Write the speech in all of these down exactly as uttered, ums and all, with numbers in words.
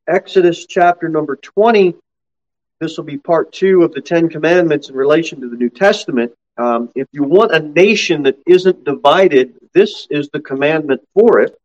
Exodus chapter number twenty. This will be part two of the Ten Commandments in relation to the New Testament. Um, if you want a nation that isn't divided, this is the commandment for it.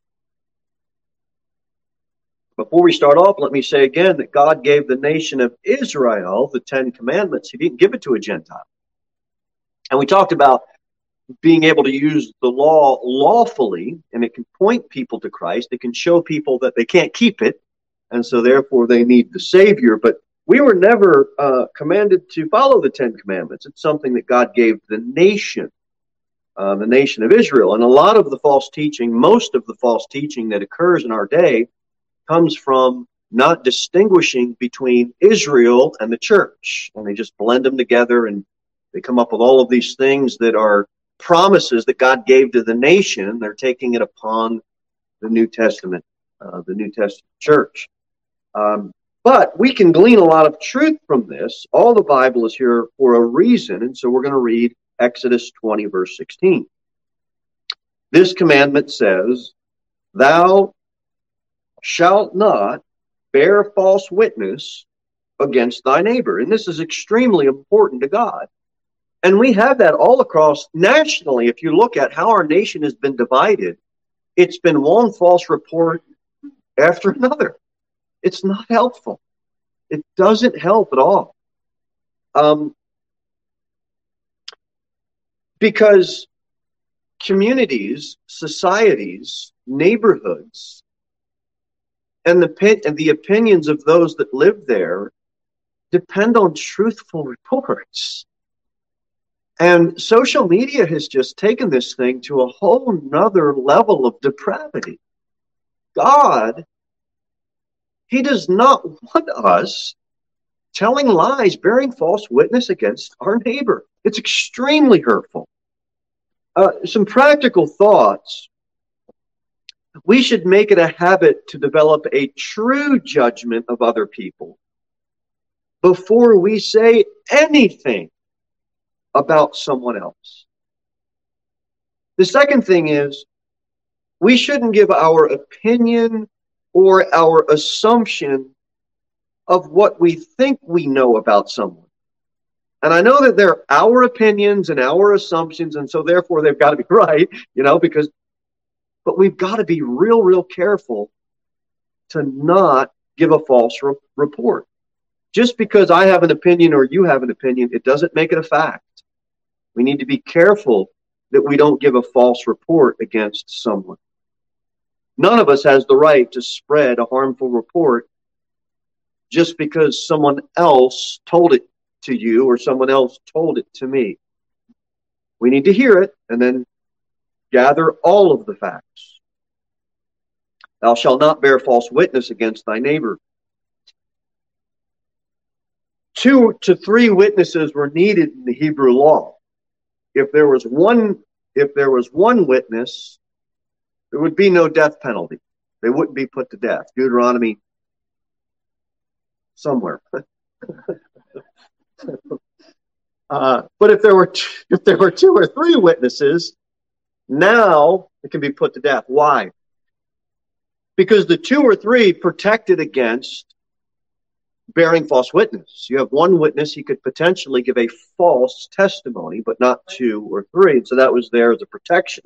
Before we start off, let me say again that God gave the nation of Israel the Ten Commandments. He didn't give it to a Gentile. And we talked about being able to use the law lawfully, and it can point people to Christ. It can show people that they can't keep it, and so therefore they need the Savior. But we were never uh, commanded to follow the Ten Commandments. It's something that God gave the nation, uh, the nation of Israel. And a lot of the false teaching, most of the false teaching that occurs in our day comes from not distinguishing between Israel and the church. And they just blend them together, and they come up with all of these things that are promises that God gave to the nation. They're taking it upon the New Testament, uh, the New Testament church. Um, but we can glean a lot of truth from this. All the Bible is here for a reason, and so we're going to read Exodus twenty, verse sixteen. This commandment says, "Thou shalt not bear false witness against thy neighbor." And this is extremely important to God. And we have that all across nationally. If you look at how our nation has been divided, it's been one false report after another. It's not helpful. It doesn't help at all. Um, because communities, societies, neighborhoods, and the, and the opinions of those that live there depend on truthful reports. And social media has just taken this thing to a whole nother level of depravity. God, He does not want us telling lies, bearing false witness against our neighbor. It's extremely hurtful. Uh, some practical thoughts. We should make it a habit to develop a true judgment of other people before we say anything about someone else. The second thing is, we shouldn't give our opinion or our assumption of what we think we know about someone. And I know that they're our opinions and our assumptions, and so therefore they've got to be right, you know, because, but we've got to be real, real careful to not give a false re- report. Just because I have an opinion or you have an opinion, it doesn't make it a fact. We need to be careful that we don't give a false report against someone. None of us has the right to spread a harmful report just because someone else told it to you or someone else told it to me. We need to hear it and then gather all of the facts. Thou shalt not bear false witness against thy neighbor. Two to three witnesses were needed in the Hebrew law. If there was one, if there was one witness, there would be no death penalty. They wouldn't be put to death. Deuteronomy somewhere. uh, but if there were two, if there were two or three witnesses, now it can be put to death. Why? Because the two or three protected against bearing false witness. You have one witness, he could potentially give a false testimony, but not two or three. And so that was there as a protection.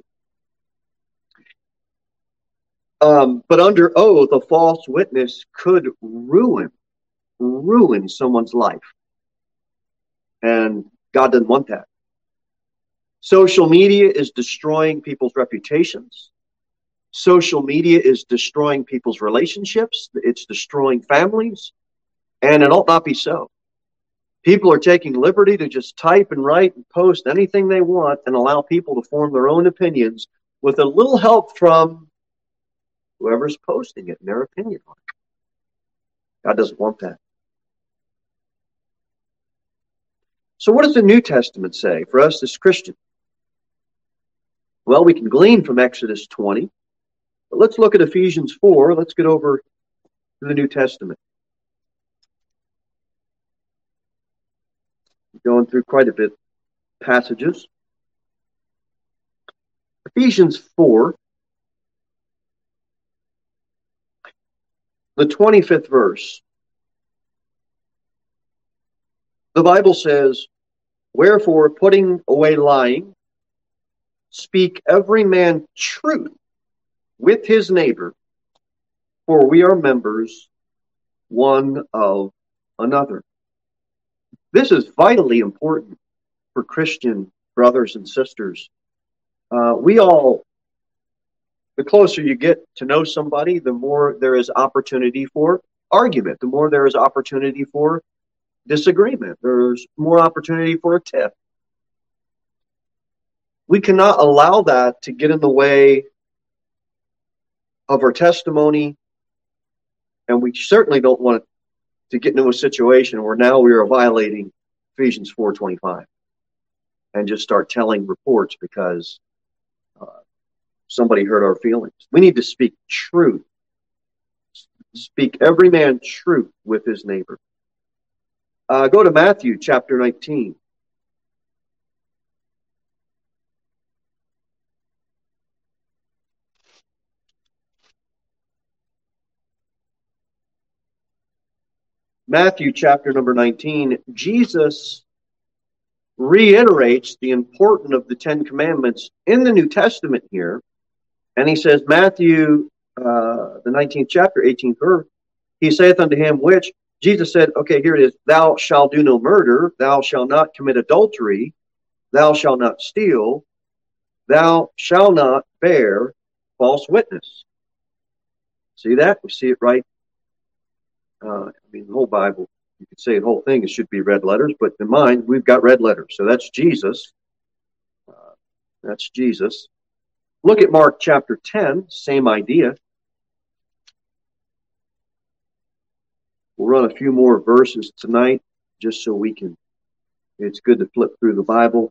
Um, but under oath, a false witness could ruin, ruin someone's life. And God doesn't want that. Social media is destroying people's reputations. Social media is destroying people's relationships. It's destroying families. And it ought not be so. People are taking liberty to just type and write and post anything they want and allow people to form their own opinions with a little help from whoever's posting it and their opinion on it. God doesn't want that. So what does the New Testament say for us as Christians? Well, we can glean from Exodus twenty, but let's look at Ephesians four. Let's get over to the New Testament. Going through quite a bit passages. Ephesians four. the twenty-fifth verse. The Bible says, "Wherefore, putting away lying, speak every man truth with his neighbor, for we are members one of another." This is vitally important for Christian brothers and sisters. Uh, we all, the closer you get to know somebody, the more there is opportunity for argument, the more there is opportunity for disagreement, there's more opportunity for a tiff. We cannot allow that to get in the way of our testimony, and we certainly don't want to get into a situation where now we are violating Ephesians four twenty-five and just start telling reports because uh, somebody hurt our feelings. We need to speak truth. Speak every man truth with his neighbor. Uh, go to Matthew chapter nineteen. Matthew chapter number nineteen, Jesus reiterates the importance of the Ten Commandments in the New Testament here. And he says, Matthew, uh, the nineteenth chapter, eighteenth verse, he saith unto him, which, Jesus said, okay, here it is, thou shalt do no murder, thou shalt not commit adultery, thou shalt not steal, thou shalt not bear false witness. See that? We see it right. Uh, I mean, the whole Bible, you could say the whole thing, it should be red letters, but in mine, we've got red letters. So that's Jesus. Uh, that's Jesus. Look at Mark chapter ten, same idea. We'll run a few more verses tonight, just so we can, it's good to flip through the Bible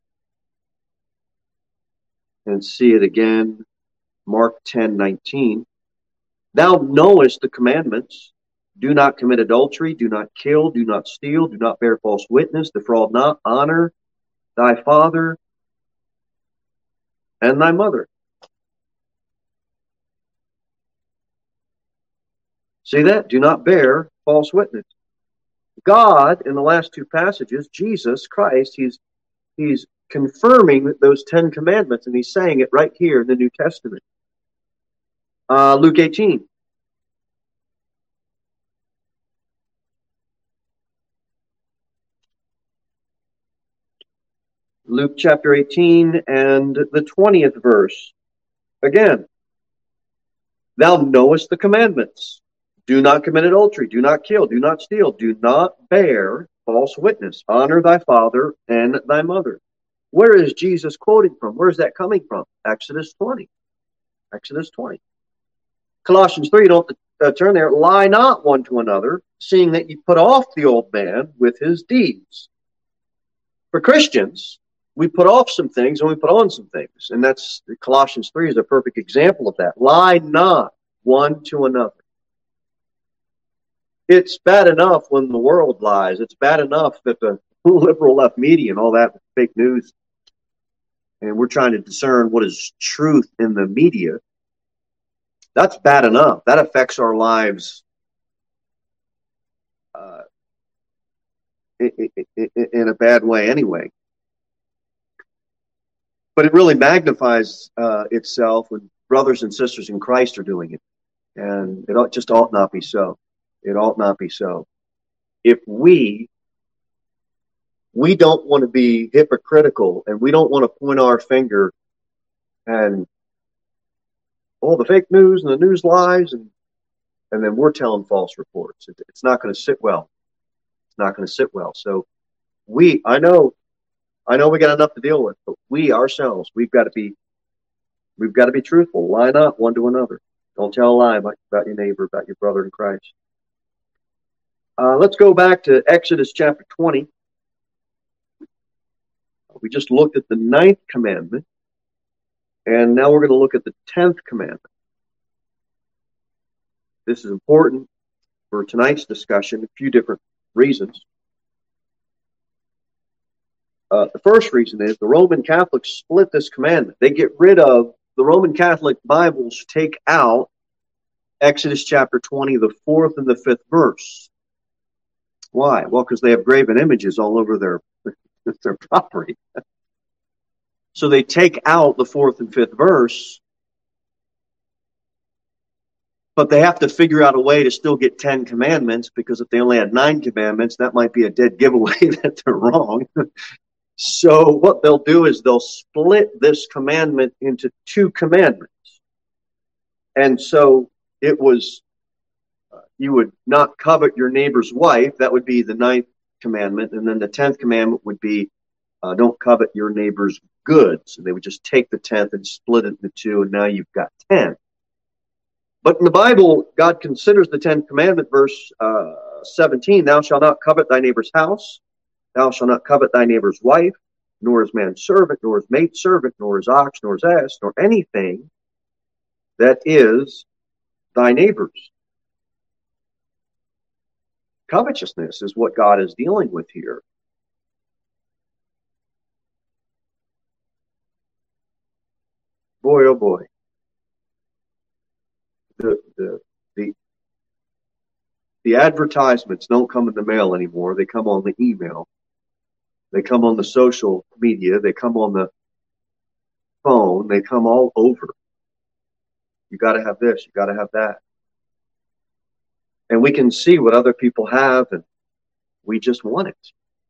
and see it again. Mark ten nineteen. Thou knowest the commandments. Do not commit adultery, do not kill, do not steal, do not bear false witness, defraud not, honor thy father and thy mother. See that? Do not bear false witness. God, in the last two passages, Jesus Christ, he's he's confirming those Ten Commandments, and he's saying it right here in the New Testament. Uh, Luke eighteen. Luke chapter eighteen and the twentieth verse. Again, thou knowest the commandments. Do not commit adultery. Do not kill. Do not steal. Do not bear false witness. Honor thy father and thy mother. Where is Jesus quoting from? Where is that coming from? Exodus twenty. Exodus twenty. Colossians three, don't uh, turn there. Lie not one to another, seeing that you put off the old man with his deeds. For Christians, we put off some things and we put on some things. And that's Colossians three is a perfect example of that. Lie not one to another. It's bad enough when the world lies. It's bad enough that the liberal left media and all that fake news, and we're trying to discern what is truth in the media. That's bad enough. That affects our lives uh, in, in, in a bad way anyway. But it really magnifies uh, itself when brothers and sisters in Christ are doing it. And it just ought not be so. It ought not be so. If we, we don't want to be hypocritical, and we don't want to point our finger and all the fake news and the news lies, and and then we're telling false reports. It, it's not going to sit well. It's not going to sit well. So we, I know, I know we got enough to deal with, but we ourselves, we've got to be, we've got to be truthful. Lie not one to another. Don't tell a lie about, about your neighbor, about your brother in Christ. Uh, let's go back to Exodus chapter twenty. We just looked at the ninth commandment, and now we're going to look at the tenth commandment. This is important for tonight's discussion, a few different reasons. Uh, the first reason is the Roman Catholics split this commandment. They get rid of, the Roman Catholic Bibles take out Exodus chapter twenty, the fourth and the fifth verse. Why? Well, because they have graven images all over their, their property. So they take out the fourth and fifth verse, but they have to figure out a way to still get ten commandments, because if they only had nine commandments, that might be a dead giveaway that they're wrong. So what they'll do is they'll split this commandment into two commandments. And so it was, uh, you would not covet your neighbor's wife. That would be the ninth commandment. And then the tenth commandment would be, uh, don't covet your neighbor's goods. And they would just take the tenth and split it into two, and now you've got ten. But in the Bible, God considers the tenth commandment, verse uh, seventeen, thou shalt not covet thy neighbor's house, thou shalt not covet thy neighbor's wife, nor his manservant, nor his maidservant, nor his ox, nor his ass, nor anything that is thy neighbor's. Covetousness is what God is dealing with here. Boy, oh boy. The, the, the, the advertisements don't come in the mail anymore. They come on the email. They come on the social media. They come on the phone. They come all over. You got to have this. You got to have that. And we can see what other people have, and we just want it.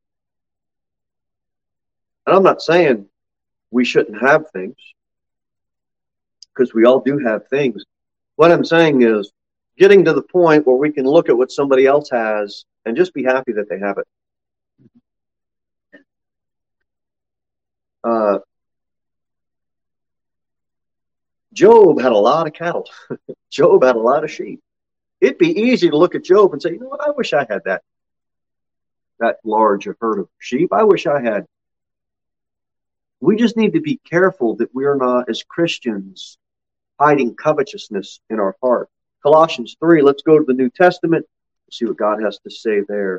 And I'm not saying we shouldn't have things, because we all do have things. What I'm saying is getting to the point where we can look at what somebody else has and just be happy that they have it. Uh, Job had a lot of cattle. Job had a lot of sheep. It'd be easy to look at Job and say, you know what, I wish I had that, that large a herd of sheep. I wish I had. We just need to be careful that we are not, as Christians, hiding covetousness in our heart. Colossians three, let's go to the New Testament. See what God has to say there.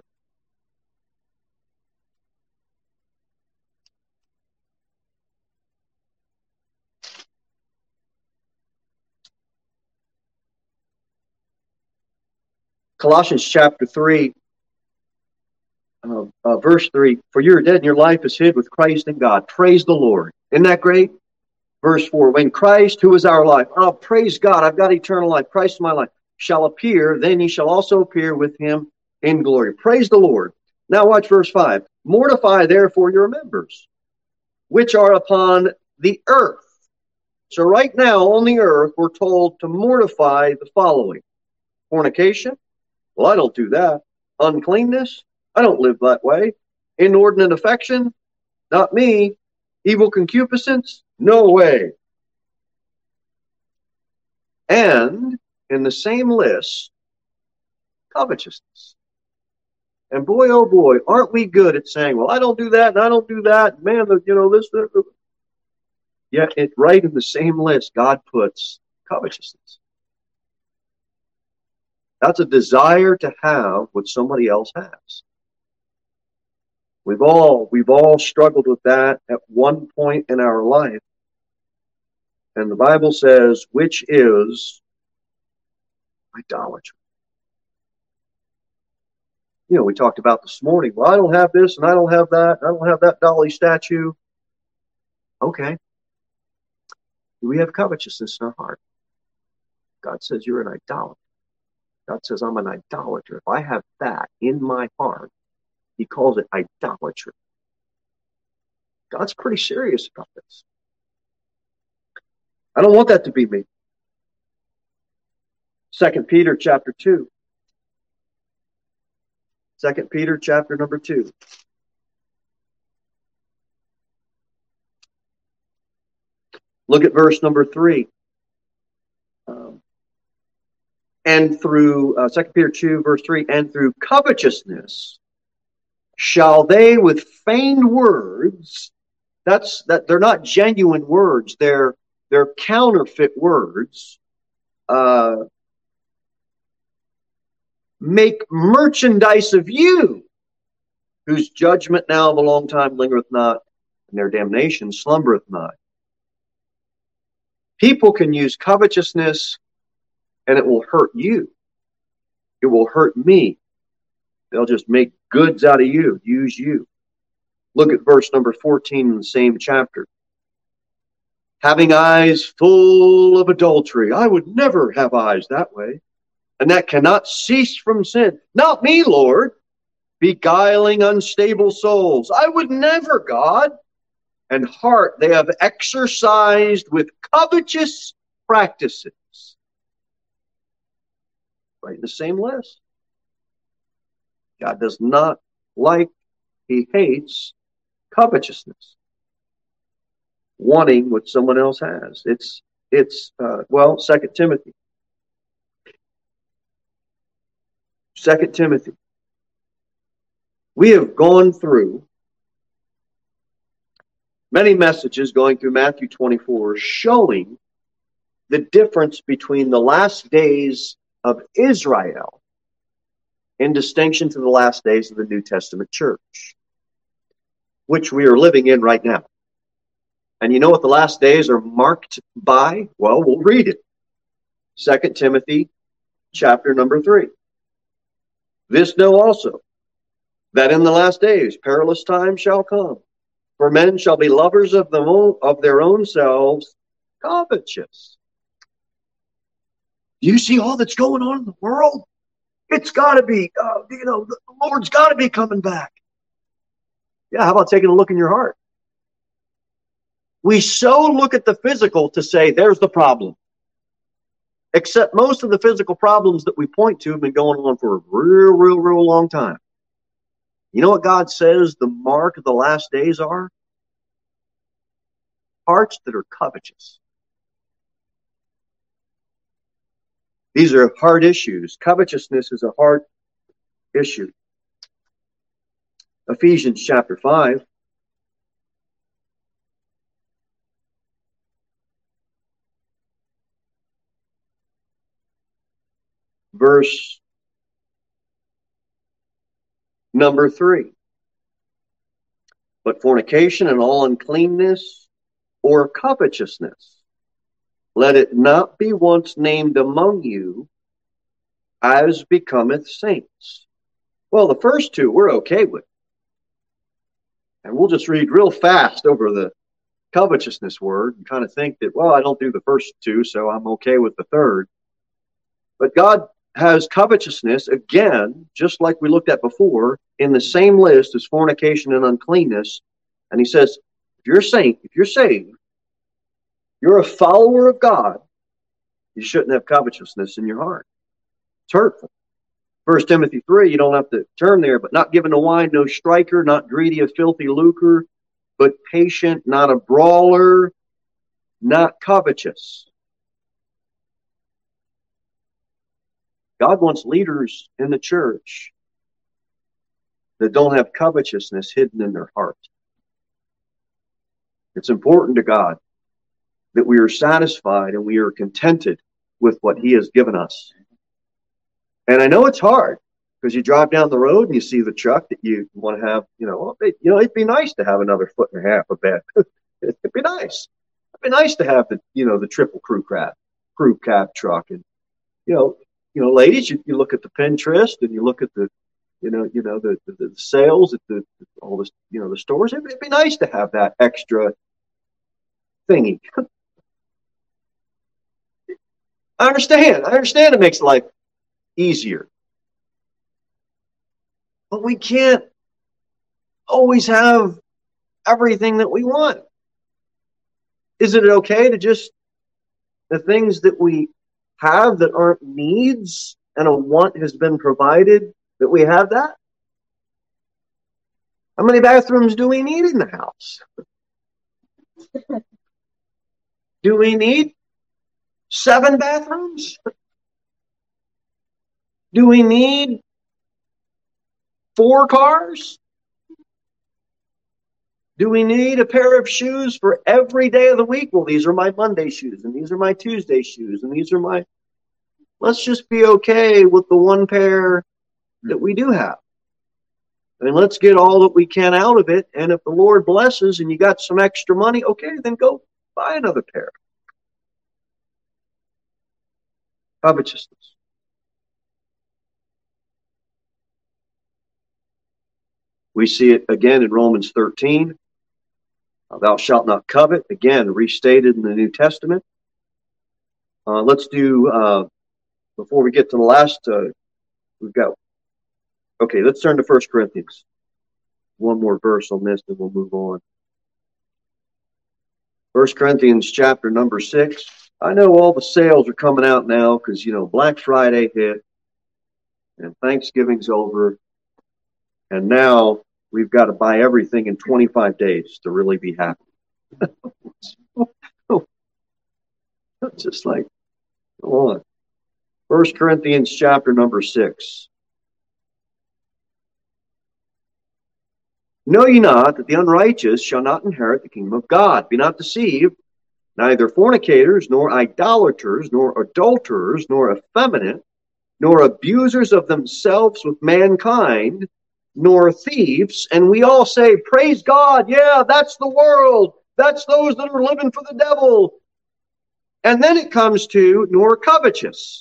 Colossians chapter three, uh, uh, verse three, for you are dead and your life is hid with Christ in God. Praise the Lord. Isn't that great? Verse four, when Christ, who is our life, oh, praise God, I've got eternal life, Christ is my life, shall appear, then he shall also appear with him in glory. Praise the Lord. Now watch verse five. Mortify therefore your members, which are upon the earth. So right now on the earth, we're told to mortify the following. Fornication. Well, I don't do that. Uncleanness. I don't live that way. Inordinate affection. Not me. Evil concupiscence. No way. And in the same list, covetousness. And boy, oh boy, aren't we good at saying, well, I don't do that, and I don't do that. Man, you know, this, this. Yet, it, right in the same list, God puts covetousness. That's a desire to have what somebody else has. We've all, we've all struggled with that at one point in our life. And the Bible says, which is idolatry. You know, we talked about this morning, well, I don't have this and I don't have that. I don't have that Dolly statue. Okay. Do we have covetousness in our heart? God says you're an idolater. God says I'm an idolater. If I have that in my heart, he calls it idolatry. God's pretty serious about this. I don't want that to be me. Second Peter chapter two. Second Peter chapter number two. Look at verse number three. Um, and through uh, Second Peter two, verse three, and through covetousness shall they with feigned words, that's that they're not genuine words, they're they're counterfeit words, uh, make merchandise of you, whose judgment now of a long time lingereth not, and their damnation slumbereth not. People can use covetousness And it will hurt you. It will hurt me. They'll just make goods out of you, use you. Look at verse number fourteen in the same chapter. Having eyes full of adultery. I would never have eyes that way. And that cannot cease from sin. Not me, Lord. Beguiling unstable souls. I would never, God. And heart they have exercised with covetous practices. Right in the same list. God does not like, he hates covetousness. Wanting what someone else has. It's, it's uh, well, Second Timothy. Second Timothy. We have gone through many messages going through Matthew twenty-four showing the difference between the last days of Israel in distinction to the last days of the New Testament church, which we are living in right now. And you know what the last days are marked by? Well, we'll read it. Second Timothy chapter number three. This know also, that in the last days perilous times shall come. For men shall be lovers of, them own, of their own selves, covetous. Do you see all that's going on in the world? It's got to be, uh, you know, the Lord's got to be coming back. Yeah, how about taking a look in your heart? We so look at the physical to say, there's the problem. Except most of the physical problems that we point to have been going on for a real, real, real long time. You know what God says the mark of the last days are? Hearts that are covetous. These are hard issues. Covetousness is a hard issue. Ephesians chapter five. Verse number three. But fornication and all uncleanness or covetousness, let it not be once named among you as becometh saints. Well, the first two we're okay with. And we'll just read real fast over the covetousness word and kind of think that, well, I don't do the first two, so I'm okay with the third. But God has covetousness, again, just like we looked at before, in the same list as fornication and uncleanness. And he says, if you're a saint, if you're saved, you're a follower of God, you shouldn't have covetousness in your heart. It's hurtful. First Timothy three, you don't have to turn there, but not given to wine, no striker, not greedy of filthy lucre, but patient, not a brawler, not covetous. God wants leaders in the church that don't have covetousness hidden in their heart. It's important to God that we are satisfied and we are contented with what he has given us. And I know it's hard because you drive down the road and you see the truck that you want to have, you know, it, you know, it'd be nice to have another foot and a half of bed. It'd be nice. It'd be nice to have the, you know, the triple crew cab, crew cab truck. And, you know, you know, ladies, you, you look at the Pinterest and you look at the, you know, you know, the, the, the sales at the, all this, you know, the stores. It'd, it'd be nice to have that extra thingy. I understand. I understand it makes life easier. But we can't always have everything that we want. Is it okay to just, the things that we have that aren't needs and a want has been provided, that we have that? How many bathrooms do we need in the house? Do we need seven bathrooms? Do we need four cars? Do we need a pair of shoes for every day of the week? Well, these are my Monday shoes, and these are my Tuesday shoes, and these are my... Let's just be okay with the one pair that we do have. And let's get all that we can out of it, and if the Lord blesses and you got some extra money, okay, then go buy another pair. Covetousness. We see it again in Romans thirteen. Thou shalt not covet, again restated in the New Testament. Uh, let's do, uh, before we get to the last, uh, we've got, okay, let's turn to First Corinthians. One more verse on this, and we'll move on. First Corinthians chapter number six. I know all the sales are coming out now because, you know, Black Friday hit and Thanksgiving's over. And now we've got to buy everything in twenty-five days to really be happy. Just like, come on. First Corinthians chapter number six. Know ye not that the unrighteous shall not inherit the kingdom of God? Be not deceived, neither fornicators, nor idolaters, nor adulterers, nor effeminate, nor abusers of themselves with mankind, nor thieves. And we all say, praise God, yeah, that's the world. That's those that are living for the devil. And then it comes to, nor covetous.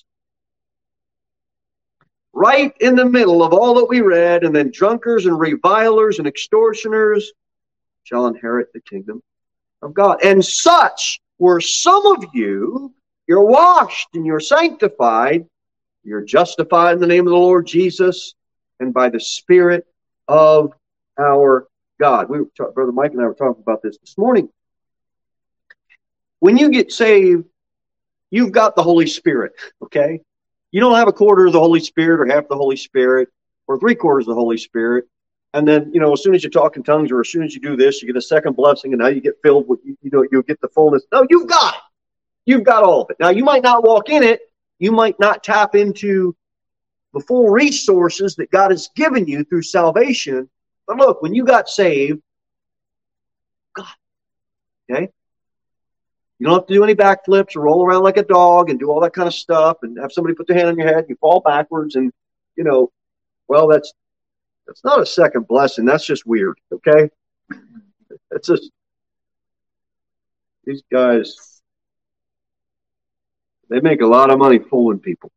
Right in the middle of all that we read, and then drunkards and revilers and extortioners shall inherit the kingdom of God. And such were some of you. You're washed and you're sanctified. You're justified in the name of the Lord Jesus and by the Spirit of our God. We were talk, Brother Mike and I were talking about this this morning. When you get saved, you've got the Holy Spirit, okay? You don't have a quarter of the Holy Spirit or half the Holy Spirit or three quarters of the Holy Spirit. And then, you know, as soon as you talk in tongues or as soon as you do this, you get a second blessing and now you get filled with, you know, you'll get the fullness. No, you've got it. You've got all of it. Now, you might not walk in it. You might not tap into the full resources that God has given you through salvation. But look, when you got saved, God, okay? You don't have to do any backflips or roll around like a dog and do all that kind of stuff and have somebody put their hand on your head and you fall backwards and, you know, well, that's that's not a second blessing. That's just weird, okay? It's just, these guys, they make a lot of money fooling people.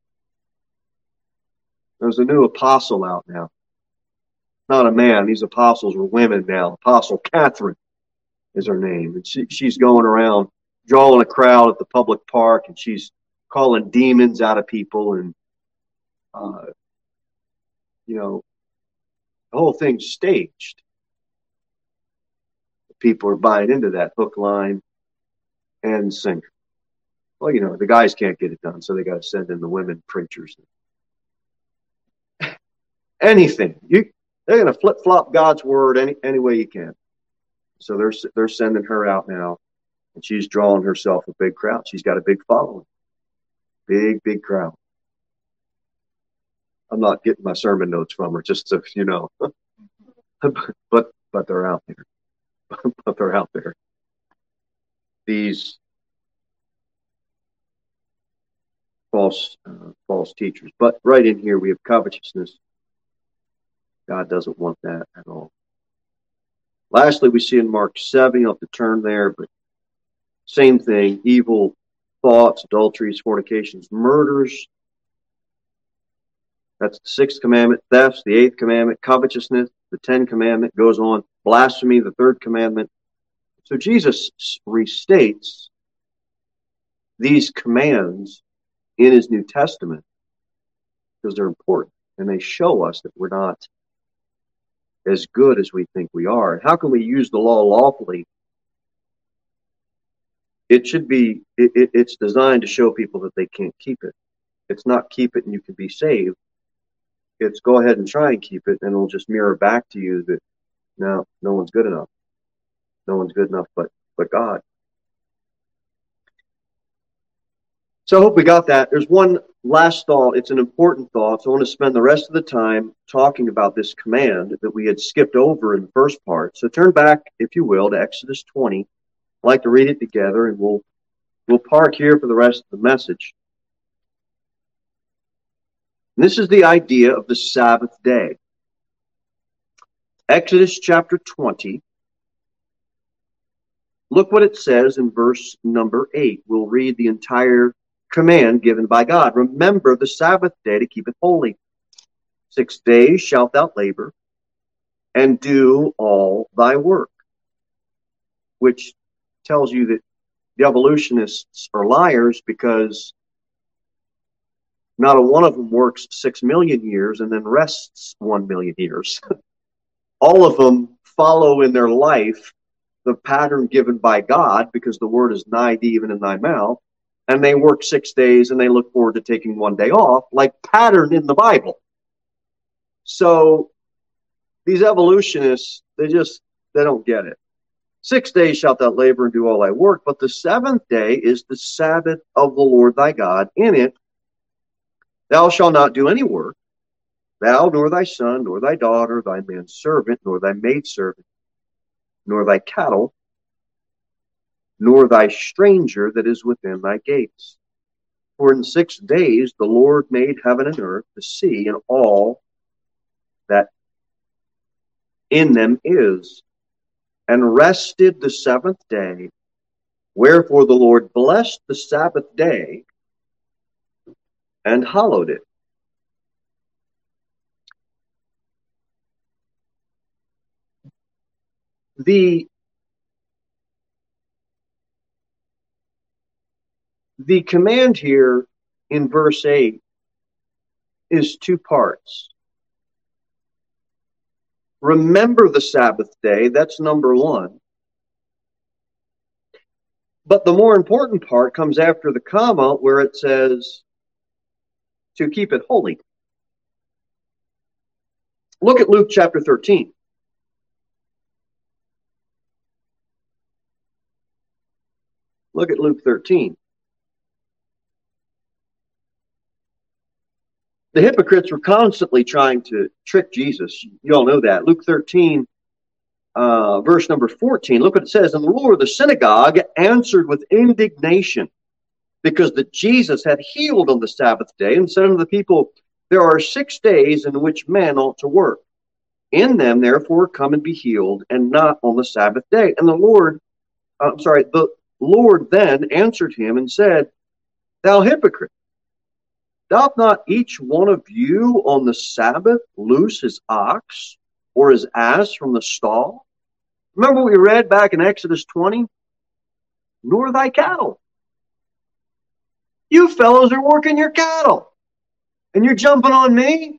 There's a new apostle out now. Not a man. These apostles are women now. Apostle Catherine is her name. And she, she's going around drawing a crowd at the public park, and she's calling demons out of people, and uh, you know, the whole thing's staged. People are buying into that hook, line, and sinker. Well, you know, the guys can't get it done, so they got to send in the women preachers. Anything you, they're going to flip flop God's word any any way you can. So they're they're sending her out now. And she's drawing herself a big crowd. She's got a big following. Big, big crowd. I'm not getting my sermon notes from her, just so you know. but but they're out there. but they're out there. These false uh, false teachers. But right in here we have covetousness. God doesn't want that at all. Lastly, we see in Mark seven, you'll have to turn there, but same thing, evil thoughts, adulteries, fornications, murders. That's the sixth commandment. Thefts, the eighth commandment. Covetousness, the tenth commandment, goes on. Blasphemy, the third commandment. So Jesus restates these commands in his New Testament because they're important and they show us that we're not as good as we think we are. How can we use the law lawfully? It should be, it, it, it's designed to show people that they can't keep it. It's not keep it and you can be saved. It's go ahead and try and keep it, and it'll just mirror back to you that no, no one's good enough. No one's good enough but, but God. So I hope we got that. There's one last thought. It's an important thought. So I want to spend the rest of the time talking about this command that we had skipped over in the first part. So turn back, if you will, to Exodus twenty. I'd like to read it together, and we'll we'll park here for the rest of the message. And this is the idea of the Sabbath day. Exodus chapter twenty. Look what it says in verse number eight. We'll read the entire command given by God. Remember the Sabbath day to keep it holy. Six days shalt thou labor and do all thy work. Which tells you that the evolutionists are liars, because not a one of them works six million years and then rests one million years. All of them follow in their life the pattern given by God, because the word is nigh thee, even in thy mouth, and they work six days and they look forward to taking one day off, like pattern in the Bible. So these evolutionists, they just, they don't get it. Six days shalt thou labor and do all thy work, but the seventh day is the Sabbath of the Lord thy God. In it thou shalt not do any work, thou, nor thy son, nor thy daughter, thy manservant, nor thy maidservant, nor thy cattle, nor thy stranger that is within thy gates. For in six days the Lord made heaven and earth, the sea, and all that in them is, and rested the seventh day. Wherefore the Lord blessed the Sabbath day and hallowed it. The, the command here in verse eight is two parts. Remember the Sabbath day, that's number one. But the more important part comes after the comma, where it says to keep it holy. Look at Luke chapter thirteen. Look at Luke thirteen. The hypocrites were constantly trying to trick Jesus. You all know that. Luke thirteen, uh, verse number fourteen. Look what it says. And the ruler of the synagogue answered with indignation, because that Jesus had healed on the Sabbath day, and said unto the people, there are six days in which men ought to work. In them, therefore, come and be healed, and not on the Sabbath day. And the Lord, uh, I'm sorry, the Lord then answered him and said, thou hypocrite, doth not each one of you on the Sabbath loose his ox or his ass from the stall? Remember what we read back in Exodus twenty? Nor thy cattle. You fellows are working your cattle, and you're jumping on me?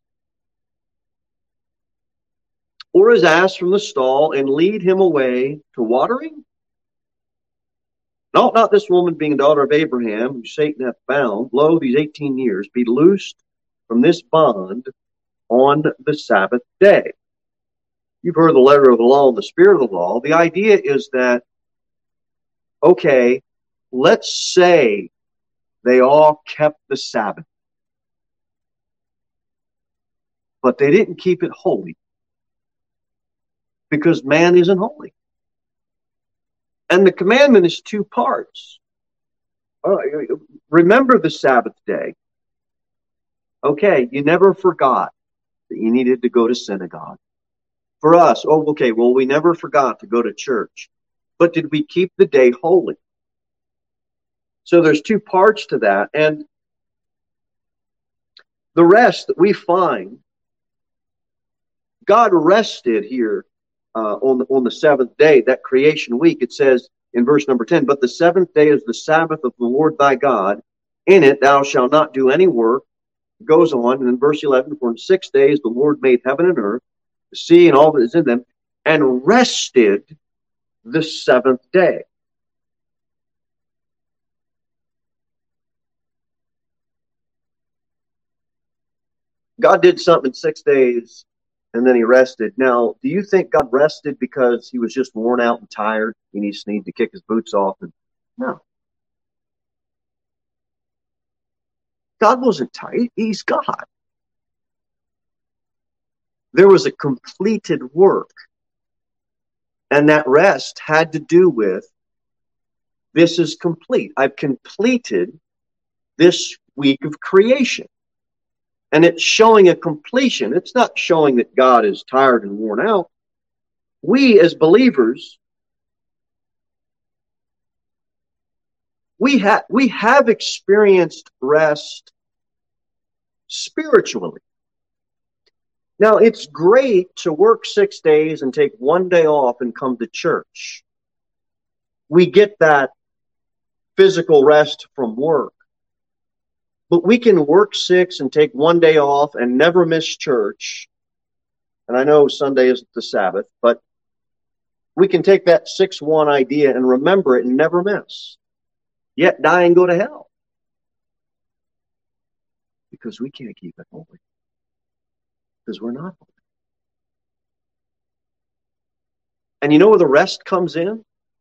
Or his ass from the stall, and lead him away to watering? And ought not this woman, being a daughter of Abraham, whom Satan hath bound, lo, these eighteen years, be loosed from this bond on the Sabbath day? You've heard the letter of the law and the spirit of the law. The idea is that, okay, let's say they all kept the Sabbath, but they didn't keep it holy, because man isn't holy. And the commandment is two parts. Uh, remember the Sabbath day. Okay, you never forgot that you needed to go to synagogue. For us, oh, okay, well, we never forgot to go to church. But did we keep the day holy? So there's two parts to that. And the rest that we find, God rested here uh, on, the, on the seventh day, that creation week. It says in verse number ten, but the seventh day is the Sabbath of the Lord thy God. In it thou shalt not do any work. It goes on, and in verse eleven, for in six days the Lord made heaven and earth, the sea and all that is in them, and rested the seventh day. God did something in six days, and then he rested. Now, do you think God rested because he was just worn out and tired, and he just needed to kick his boots off? And no. God wasn't tired. He's God. There was a completed work. And that rest had to do with, this is complete. I've completed this week of creation. And it's showing a completion. It's not showing that God is tired and worn out. We as believers We have we have experienced rest spiritually. Now, it's great to work six days and take one day off and come to church. We get that physical rest from work. But we can work six and take one day off and never miss church. And I know Sunday isn't the Sabbath, but we can take that six one idea and remember it and never miss. Yet die and go to hell. Because we can't keep it holy. Because we're not holy. And you know where the rest comes in?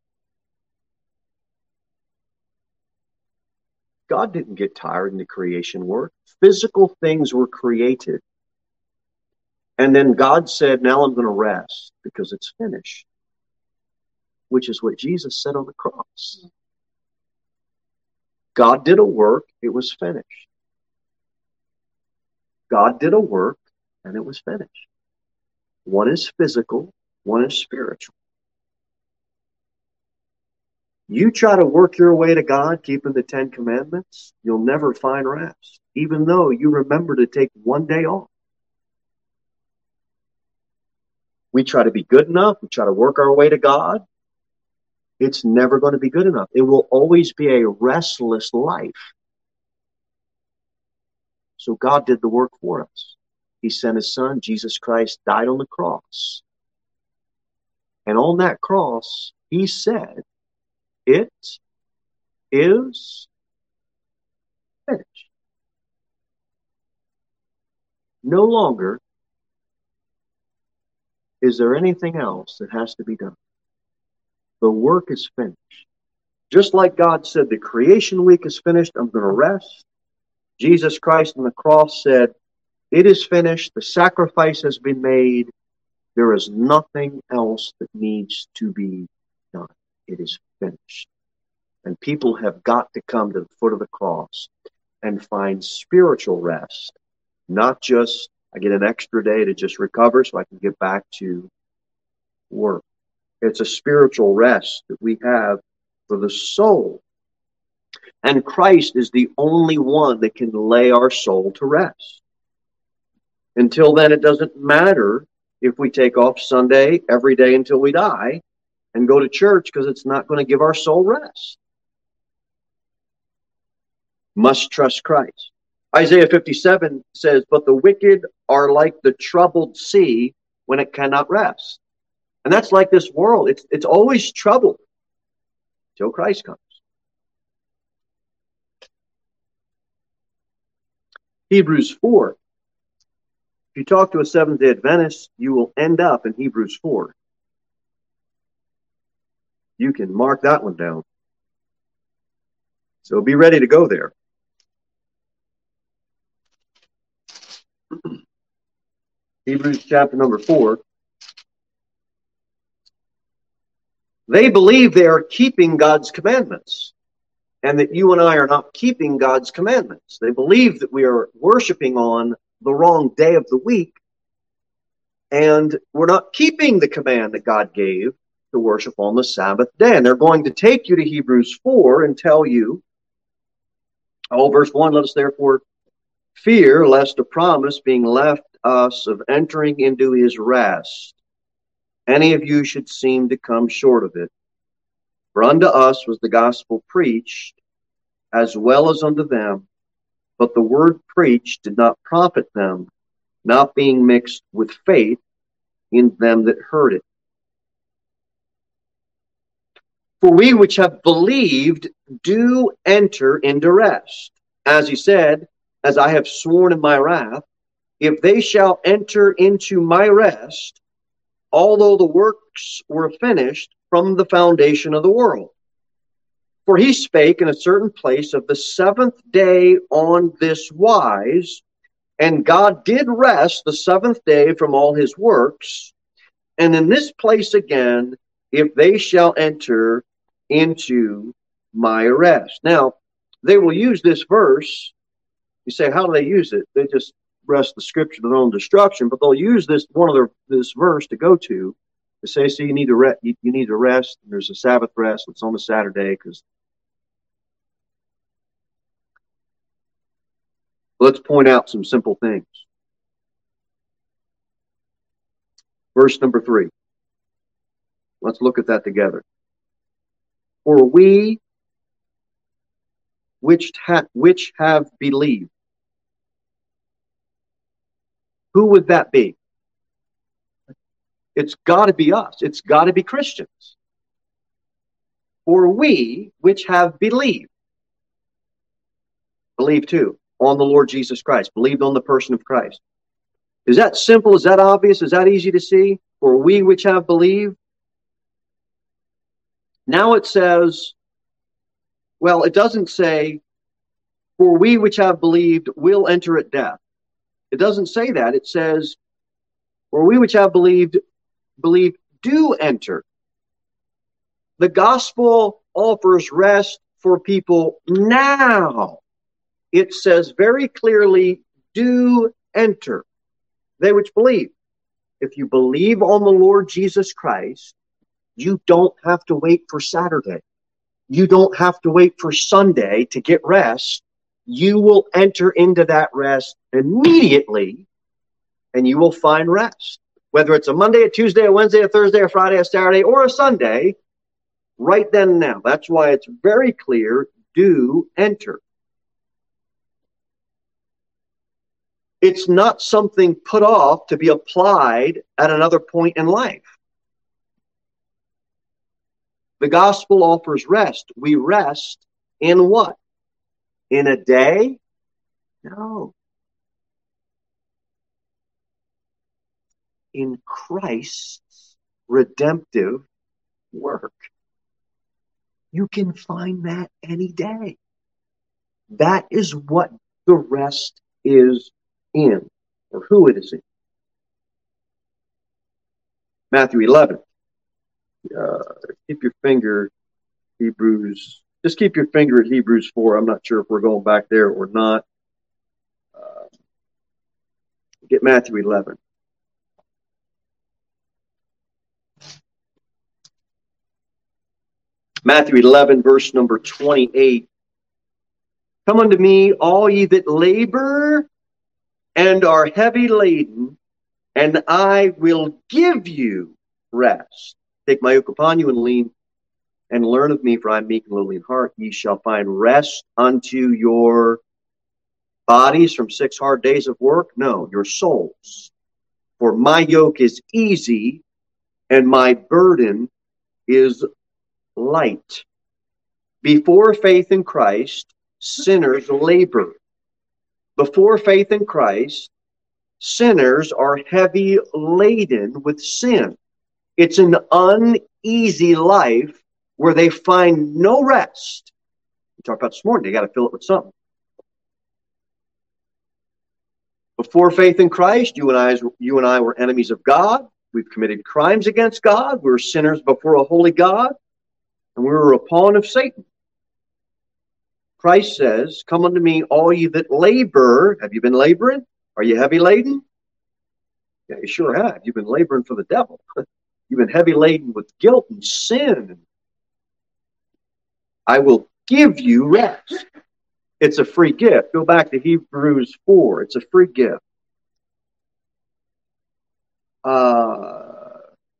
God didn't get tired in the creation work. Physical things were created. And then God said, now I'm going to rest because it's finished. Which is what Jesus said on the cross. God did a work, it was finished. God did a work, and it was finished. One is physical, one is spiritual. You try to work your way to God, keeping the Ten Commandments, you'll never find rest, even though you remember to take one day off. We try to be good enough, we try to work our way to God. It's never going to be good enough. It will always be a restless life. So God did the work for us. He sent His Son, Jesus Christ, died on the cross. And on that cross, He said, it is finished. No longer is there anything else that has to be done. The work is finished. Just like God said, the creation week is finished, I'm going to rest. Jesus Christ on the cross said, it is finished, the sacrifice has been made, there is nothing else that needs to be done. It is finished. And people have got to come to the foot of the cross and find spiritual rest, not just, I get an extra day to just recover so I can get back to work. It's a spiritual rest that we have for the soul. And Christ is the only one that can lay our soul to rest. Until then, it doesn't matter if we take off Sunday every day until we die and go to church, because it's not going to give our soul rest. Must trust Christ. Isaiah fifty-seven says, but the wicked are like the troubled sea when it cannot rest. And that's like this world. It's, it's always troubled till Christ comes. Hebrews four. If you talk to a Seventh-day Adventist, you will end up in Hebrews four. You can mark that one down. So be ready to go there. Hebrews chapter number four. They believe they are keeping God's commandments, and that you and I are not keeping God's commandments. They believe that we are worshiping on the wrong day of the week, and we're not keeping the command that God gave to worship on the Sabbath day. And they're going to take you to Hebrews four and tell you, oh, verse one, let us therefore fear lest a promise being left us of entering into His rest, any of you should seem to come short of it. For unto us was the gospel preached, as well as unto them, but the word preached did not profit them, not being mixed with faith in them that heard it. For we which have believed do enter into rest. As He said, as I have sworn in my wrath, if they shall enter into my rest, although the works were finished from the foundation of the world. For He spake in a certain place of the seventh day on this wise, and God did rest the seventh day from all His works. And in this place again, if they shall enter into my rest. Now, they will use this verse. You say, how do they use it? They just rest the scripture to their own destruction, but they'll use this one of their this verse to go to to say, see, you need to re- you, you need to rest. And there's a Sabbath rest. It's on the Saturday because Let's point out some simple things. Verse number three. Let's look at that together. For we which, ha- which have believed. Who would that be? It's got to be us. It's got to be Christians. For we which have believed. Believe too on the Lord Jesus Christ. Believed on the person of Christ. Is that simple? Is that obvious? Is that easy to see? For we which have believed. Now it says, well, it doesn't say, for we which have believed will enter at death. It doesn't say that. It says, for we which have believed, believe do enter. The gospel offers rest for people now. It says very clearly, do enter. They which believe. If you believe on the Lord Jesus Christ, you don't have to wait for Saturday. You don't have to wait for Sunday to get rest. You will enter into that rest immediately, and you will find rest. Whether it's a Monday, a Tuesday, a Wednesday, a Thursday, a Friday, a Saturday, or a Sunday, right then and now. That's why it's very clear, do enter. It's not something put off to be applied at another point in life. The gospel offers rest. We rest in what? In a day? No. In Christ's redemptive work. You can find that any day. That is what the rest is in, or who it is in. Matthew eleven. Uh, keep your finger, Hebrews. Just keep your finger at Hebrews four. I'm not sure if we're going back there or not. Uh, get Matthew eleven. Matthew eleven, verse number twenty-eight. Come unto me, all ye that labor and are heavy laden, and I will give you rest. Take my yoke upon you and lean and learn of me, for I am meek and lowly in heart. Ye shall find rest unto your bodies from six hard days of work. No, your souls. For my yoke is easy and my burden is light. Before faith in Christ, sinners labor. Before faith in Christ, sinners are heavy laden with sin. It's an uneasy life where they find no rest. We talked about this morning, they got to fill it with something. Before faith in Christ, you and I, you and I were enemies of God. We've committed crimes against God. We were sinners before a holy God. And we were a pawn of Satan. Christ says, come unto me, all you that labor. Have you been laboring? Are you heavy laden? Yeah, you sure have. You've been laboring for the devil. You've been heavy laden with guilt and sin. I will give you rest. It's a free gift. Go back to Hebrews four. It's a free gift. Uh,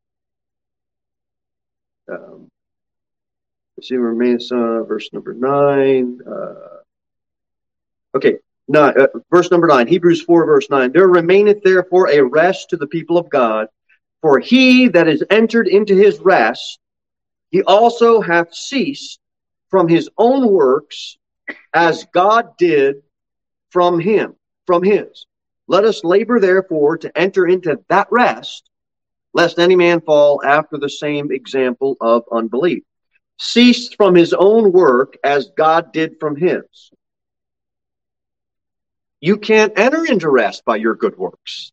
um, see, remains uh, verse number nine. Uh, okay, nine, uh, verse number nine. Hebrews four, verse nine. There remaineth therefore a rest to the people of God, for he that is entered into his rest, he also hath ceased from his own works, as God did from him, from his. Let us labor therefore to enter into that rest, lest any man fall after the same example of unbelief. Ceased from his own work as God did from his. You can't enter into rest by your good works.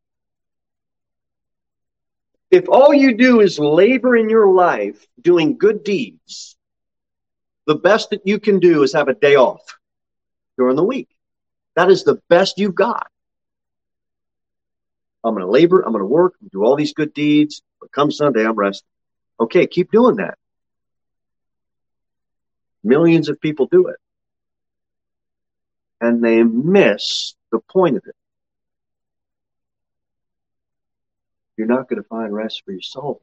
If all you do is labor in your life doing good deeds, the best that you can do is have a day off during the week. That is the best you've got. I'm going to labor, I'm going to work, do all these good deeds, but come Sunday, I'm resting. Okay, keep doing that. Millions of people do it. and they miss the point of it. You're not going to find rest for your soul.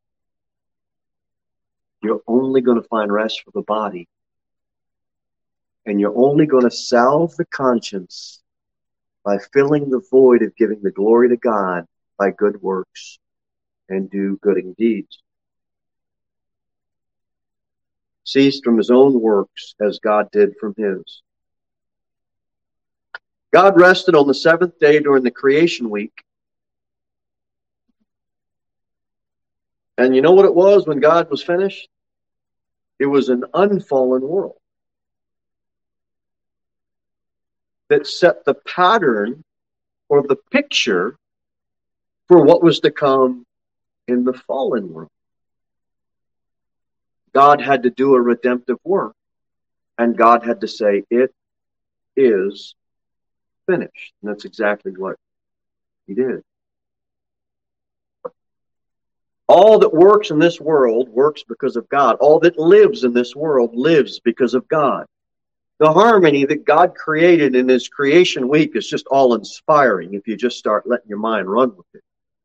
You're only going to find rest for the body. And you're only going to salve the conscience by filling the void of giving the glory to God by good works and do good deeds. Ceased from his own works as God did from his. God rested on the seventh day during the creation week. And you know what it was when God was finished? It was an unfallen world that set the pattern or the picture for what was to come in the fallen world. God had to do a redemptive work, and God had to say, it is finished. And that's exactly what he did. All that works in this world works because of God. All that lives in this world lives because of God. The harmony that God created in his creation week is just all inspiring if you just start letting your mind run with it.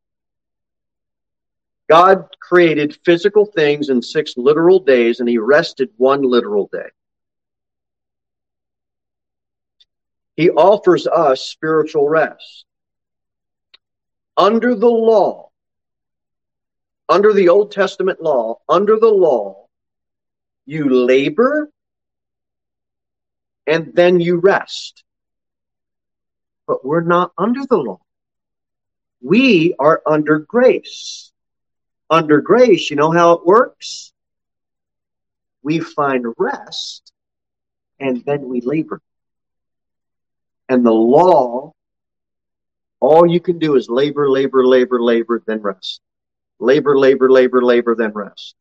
God created physical things in six literal days, and he rested one literal day. He offers us spiritual rest. Under the law, under the Old Testament law, under the law, you labor and then you rest. But we're not under the law. We are under grace. Under grace, you know how it works? We find rest and then we labor. And the law, all you can do is labor, labor, labor, labor, then rest. Labor, labor, labor, labor, then rest.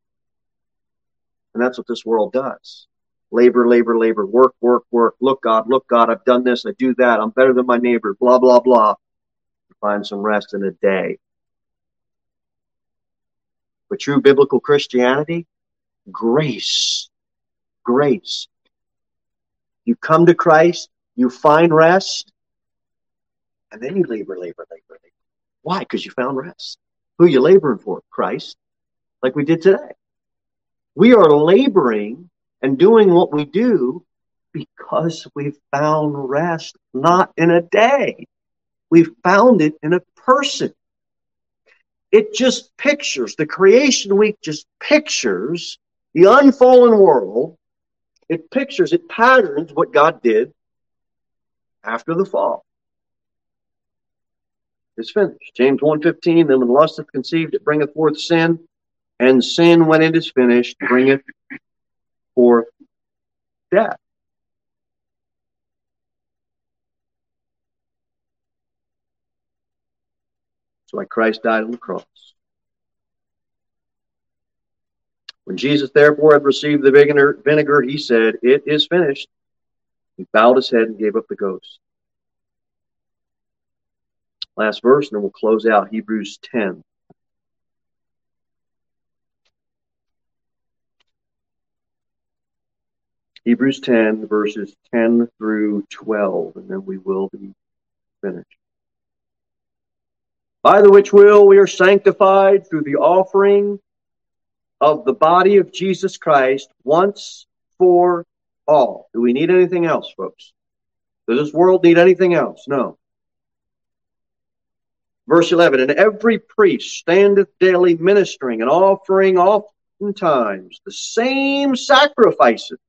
And that's what this world does. Labor, labor, labor, work, work, work. Look, God, look, God, I've done this, I do that, I'm better than my neighbor, blah, blah, blah. Find some rest in a day. But true biblical Christianity, grace. Grace. You come to Christ, you find rest, and then you labor, labor, labor, labor. Why? Because you found rest. Who are you laboring for? Christ. Like we did today. We are laboring and doing what we do because we've found rest, not in a day. We've found it in a person. It just pictures, the creation week just pictures the unfallen world. It pictures, it patterns what God did after the fall. It's finished. James one fifteen, then when lust hath conceived, it bringeth forth sin, and sin, when it is finished, bringeth forth death. That's why Christ died on the cross. When Jesus therefore had received the vinegar, he said, it is finished. He bowed his head and gave up the ghost. Last verse, and then we'll close out Hebrews ten. Hebrews ten, verses ten through twelve, and then we will be finished. By the which will we are sanctified through the offering of the body of Jesus Christ once for all. Do we need anything else, folks? Does this world need anything else? No. Verse eleven, and every priest standeth daily ministering and offering oftentimes the same sacrifices,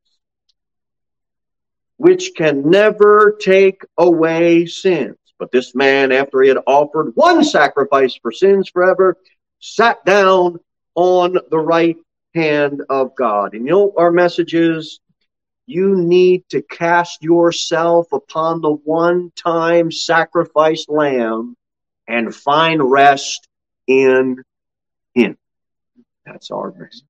which can never take away sins. But this man, after he had offered one sacrifice for sins forever, sat down on the right hand of God. And you know our message is? You need to cast yourself upon the one-time sacrificed lamb and find rest in him. That's our message.